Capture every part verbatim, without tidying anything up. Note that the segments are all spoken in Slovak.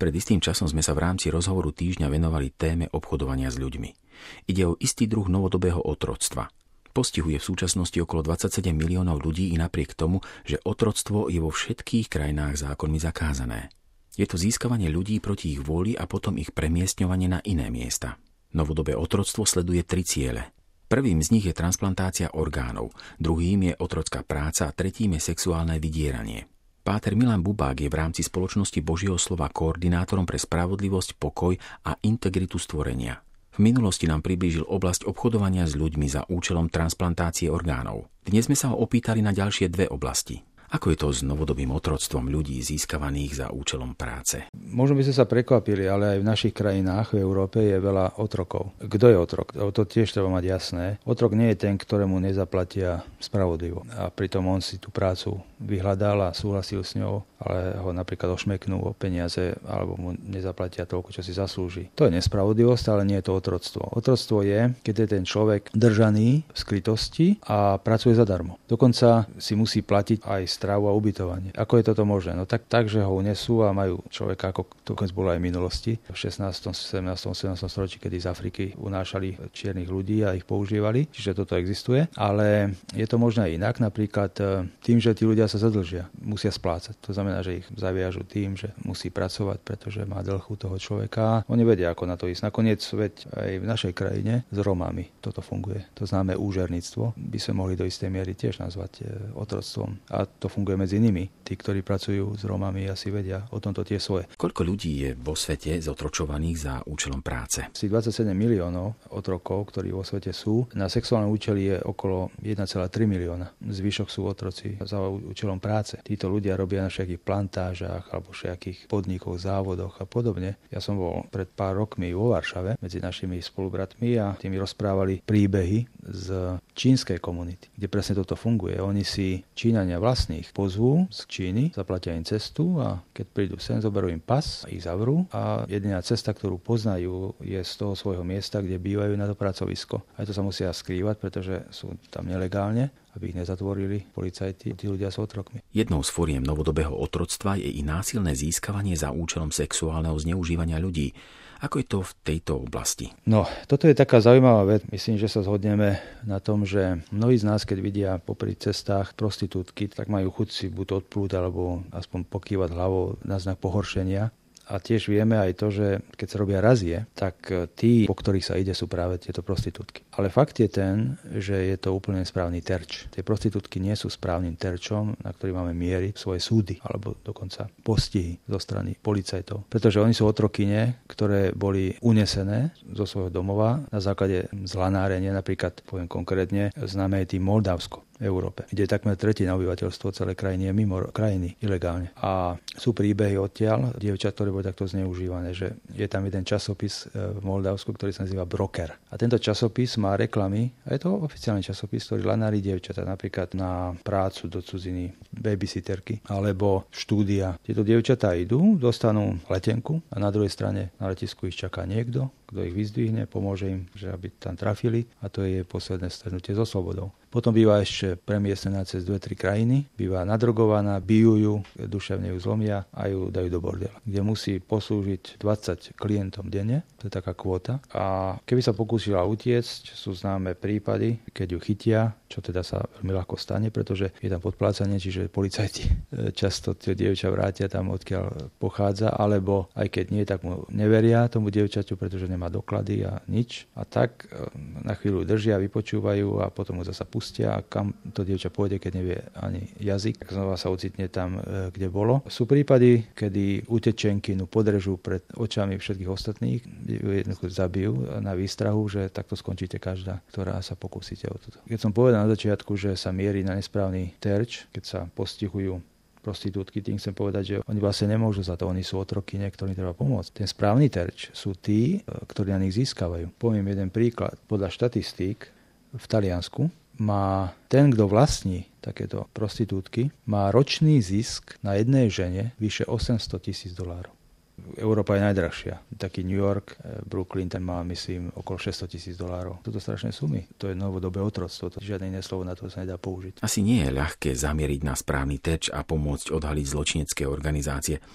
Pred istým časom sme sa v rámci rozhovoru týždňa venovali téme obchodovania s ľuďmi. Ide o istý druh novodobého otroctva. Postihuje v súčasnosti okolo dvadsaťsedem miliónov ľudí i napriek tomu, že otroctvo je vo všetkých krajinách zákonmi zakázané. Je to získavanie ľudí proti ich vôli a potom ich premiestňovanie na iné miesta. Novodobé otroctvo sleduje tri ciele. Prvým z nich je transplantácia orgánov, druhým je otrocká práca a tretím je sexuálne vydieranie. Páter Milan Bubák je v rámci Spoločnosti Božieho slova koordinátorom pre spravodlivosť, pokoj a integritu stvorenia. V minulosti nám priblížil oblasť obchodovania s ľuďmi za účelom transplantácie orgánov. Dnes sme sa ho opýtali na ďalšie dve oblasti. Ako je to s novodobým otroctvom ľudí získavaných za účelom práce? Možno by sme sa prekvapili, ale aj v našich krajinách v Európe je veľa otrokov. Kto je otrok? To tiež treba mať jasné. Otrok nie je ten, ktorému nezaplatia spravodlivo. A pritom on si tú prácu vyhľadal a súhlasil s ňou, ale ho napríklad ošmeknú o peniaze alebo mu nezaplatia toľko, čo si zaslúži. To je nespravodlivosť, ale nie je to otroctvo. Otroctvo je, keď je ten človek držaný v skrytosti a pracuje zadarmo. Dokonca si musí platiť aj stravu a ubytovanie. Ako je toto možné? No tak, tak, že ho unesú a majú človeka, ako to bolo aj v minulosti, v šestnástom, sedemnástom, osemnástom storočí, kedy z Afriky unášali čiernych ľudí a ich používali, čiže toto existuje. Ale je to možné inak, napríklad tým, že tí ľudia sa zadlžia, musia splácať. To znamená, že ich zaviažu tým, že musí pracovať, pretože má dlh u toho človeka. Oni vedia, ako na to ísť. Nakoniec veď aj v našej krajine s Romami toto funguje. To známe úžerníctvo by sme mohli do istej miery tiež nazvať otroctvom. A to funguje medzi nimi. Tí, ktorí pracujú s Romami, asi vedia o tomto tie svoje. Koľko ľudí je vo svete zotročovaných za účelom práce? Asi dvadsaťsedem miliónov otrokov, ktorí vo svete sú. Na sexuálne účely je okolo jeden celá tri milióna. Zvyšok sú otroci za účelom práce. Títo ľudia robia na všetkých plantážach alebo všetkých podnikoch, závodoch a podobne. Ja som bol pred pár rokmi vo Varšave medzi našimi spolubratmi a tými rozprávali príbehy z čínskej komunity, kde presne toto funguje. Oni si Číňania vlastných pozvú z Číny, zaplatia im cestu a keď prídu sem, zoberú im pas, ich zavrú a jediná cesta, ktorú poznajú, je z toho svojho miesta, kde bývajú, na to pracovisko. Aj to sa musia skrývať, pretože sú tam nelegálne, aby ich nezatvorili policajti. Tí ľudia sú otrokmi. Jednou z foriem novodobého otroctva je i násilné získavanie za účelom sexuálneho zneužívania ľudí. Ako je to v tejto oblasti? No, toto je taká zaujímavá vec. Myslím, že sa zhodneme na tom, že mnohí z nás, keď vidia popri cestách prostitútky, tak majú chuť si buď odplúť, alebo aspoň pokývať hlavou na znak pohoršenia. A tiež vieme aj to, že keď sa robia razie, tak tí, po ktorých sa ide, sú práve tieto prostitútky. Ale fakt je ten, že je to úplne správny terč. Tie prostitútky nie sú správnym terčom, na ktorý máme mieriť svoje súdy alebo dokonca postihy zo strany policajtov. Pretože oni sú otrokyne, ktoré boli unesené zo svojho domova na základe zlanárenia, napríklad, poviem konkrétne, známe je tým Moldavsko v Európe, kde takmer tretina obyvateľstvo celej krajiny je mimo krajiny ilegálne. A sú príbehy odtiaľ dievčat, ktoré boli takto zneužívané, že je tam jeden časopis v Moldavsku, ktorý sa nazýva Broker. A tento časopis má reklamy, a je to oficiálny časopis, ktorý lanári dievčatá napríklad na prácu do cudziny, babysitterky alebo štúdia. Tieto dievčatá idú, dostanú letenku a na druhej strane na letisku ich čaká niekto, kto ich vyzdvihne, pomôže im, že aby tam trafili a to je posledné stretnutie so slobodou. Potom býva ešte premiestnená cez dve tri krajiny, býva nadrogovaná, bijú ju, duševne ju zlomia a ju dajú do bordela, kde musí poslúžiť dvadsať klientom denne, to je taká kvóta. A keby sa pokúsila utiecť, sú známe prípady, keď ju chytia, čo teda sa veľmi ľahko stane, pretože je tam podplácanie, čiže policajti často tie dievča vrátia tam, odkiaľ pochádza, alebo aj keď nie, tak mu neveria tomu dievčaťu, pretože nemá doklady a nič. A tak na chvíľu držia, vypočúvajú a potom mu zasa pustia a kam to dievča pôjde, keď nevie ani jazyk, tak znova sa ocitne tam, kde bolo. Sú prípady, kedy utečenkynu podrežú pred očami všetkých ostatných, jednoducho zabijú na výstrahu, že takto skončíte každá, ktorá sa pokúsite o toto. Keď som povedal na začiatku, že sa mierí na nesprávny terč, keď sa postihujú prostitútky, tým chcem povedať, že oni vlastne nemôžu za to, oni sú otrokyne, ktorým treba pomôcť. Ten správny terč sú tí, ktorí na nich získavajú. Poviem jeden príklad. Podľa štatistík v Taliansku má ten, kto vlastní takéto prostitútky, má ročný zisk na jednej žene vyše osemsto tisíc dolárov. Európa je najdrahšia. Taký New York, Brooklyn, ten má, myslím, okolo šesťsto tisíc dolárov. Toto strašné sumy. To je novodobé otroctvo. Žiadne iné slovo na to sa nedá použiť. Asi nie je ľahké zamieriť na správny terč a pomôcť odhaliť zločinecké organizácie.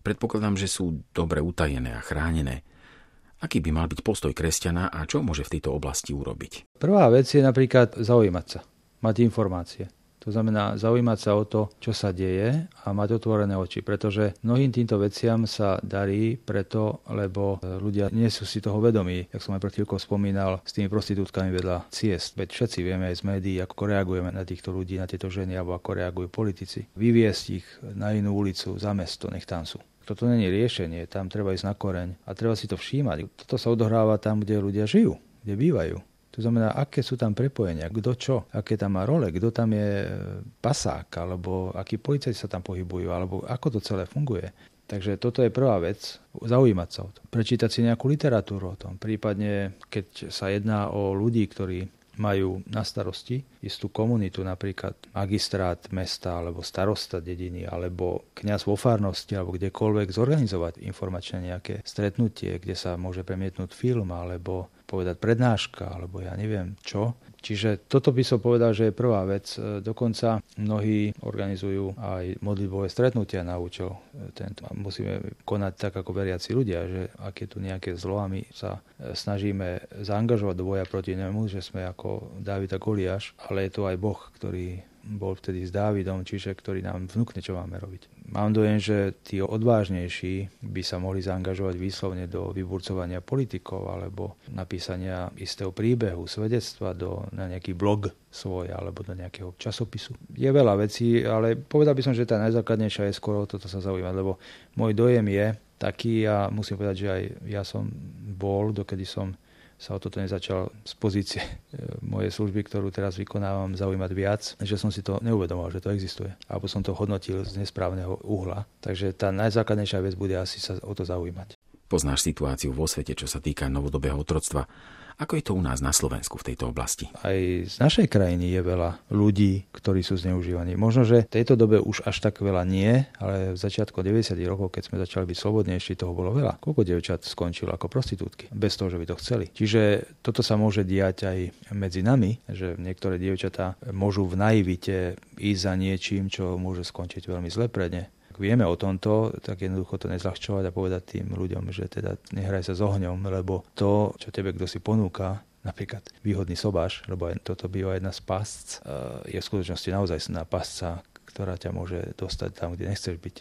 Predpokladám, že sú dobre utajené a chránené. Aký by mal byť postoj kresťana a čo môže v tejto oblasti urobiť? Prvá vec je napríklad zaujímať sa, mať informácie. To znamená zaujímať sa o to, čo sa deje a mať otvorené oči, pretože mnohým týmto veciam sa darí preto, lebo ľudia nie sú si toho vedomí. Jak som aj pred chvíľkou spomínal, s tými prostitútkami vedľa ciest. Veď všetci vieme aj z médií, ako reagujeme na týchto ľudí, na tieto ženy, alebo ako reagujú politici. Vyviesť ich na inú ulicu, za mesto, nech tam sú. Toto nie je riešenie, tam treba ísť na koreň a treba si to všímať. Toto sa odohráva tam, kde ľudia žijú, kde bývajú. To znamená, aké sú tam prepojenia, kto čo, aké tam má role, kto tam je pasák, alebo akí policajti sa tam pohybujú, alebo ako to celé funguje. Takže toto je prvá vec, zaujímať sa o to. Prečítať si nejakú literatúru o tom. Prípadne, keď sa jedná o ľudí, ktorí majú na starosti istú komunitu, napríklad magistrát mesta, alebo starosta dediny, alebo kňaz vo farnosti, alebo kdekoľvek zorganizovať informačne nejaké stretnutie, kde sa môže premietnúť film, alebo povedať prednáška, alebo ja neviem čo. Čiže toto by som povedal, že je prvá vec. Dokonca mnohí organizujú aj modlitbové stretnutia na účel tento. Musíme konať tak ako veriaci ľudia, že ak je tu nejaké zlo a my sa snažíme zaangažovať do boja proti nemu, že sme ako Dávid a Goliáš, ale je tu aj Boh, ktorý bol vtedy s Dávidom, čiže ktorý nám vnúkne, čo máme robiť. Mám dojem, že tí odvážnejší by sa mohli zaangažovať výslovne do vyburcovania politikov alebo napísania istého príbehu, svedectva do, na nejaký blog svoj alebo do nejakého časopisu. Je veľa vecí, ale povedal by som, že tá najzákladnejšia je skoro toto sa zaujímať, lebo môj dojem je taký a musím povedať, že aj ja som bol, dokedy som sa o toto nezačal z pozície mojej služby, ktorú teraz vykonávam, zaujímať viac, že som si to neuvedomoval, že to existuje. Alebo som to hodnotil z nesprávneho uhla. Takže tá najzákladnejšia vec bude asi sa o to zaujímať. Poznáš situáciu vo svete, čo sa týka novodobého otroctva. Ako je to u nás na Slovensku v tejto oblasti? Aj z našej krajiny je veľa ľudí, ktorí sú zneužívaní. Možno, že v tejto dobe už až tak veľa nie, ale v začiatku deväťdesiatych rokov, keď sme začali byť slobodnejší, toho bolo veľa. Koľko dievčat skončilo ako prostitútky, bez toho, že by to chceli. Čiže toto sa môže diať aj medzi nami, že niektoré dievčatá môžu v naivite ísť za niečím, čo môže skončiť veľmi zle pre ne. Ak vieme o tomto, tak jednoducho to nezľahčovať a povedať tým ľuďom, že teda nehraj sa s ohňom, lebo to, čo tebe kto si ponúka, napríklad výhodný sobáš, lebo aj toto býva jedna z pásc, je v skutočnosti naozaj sná pásca, ktorá ťa môže dostať tam, kde nechceš byť.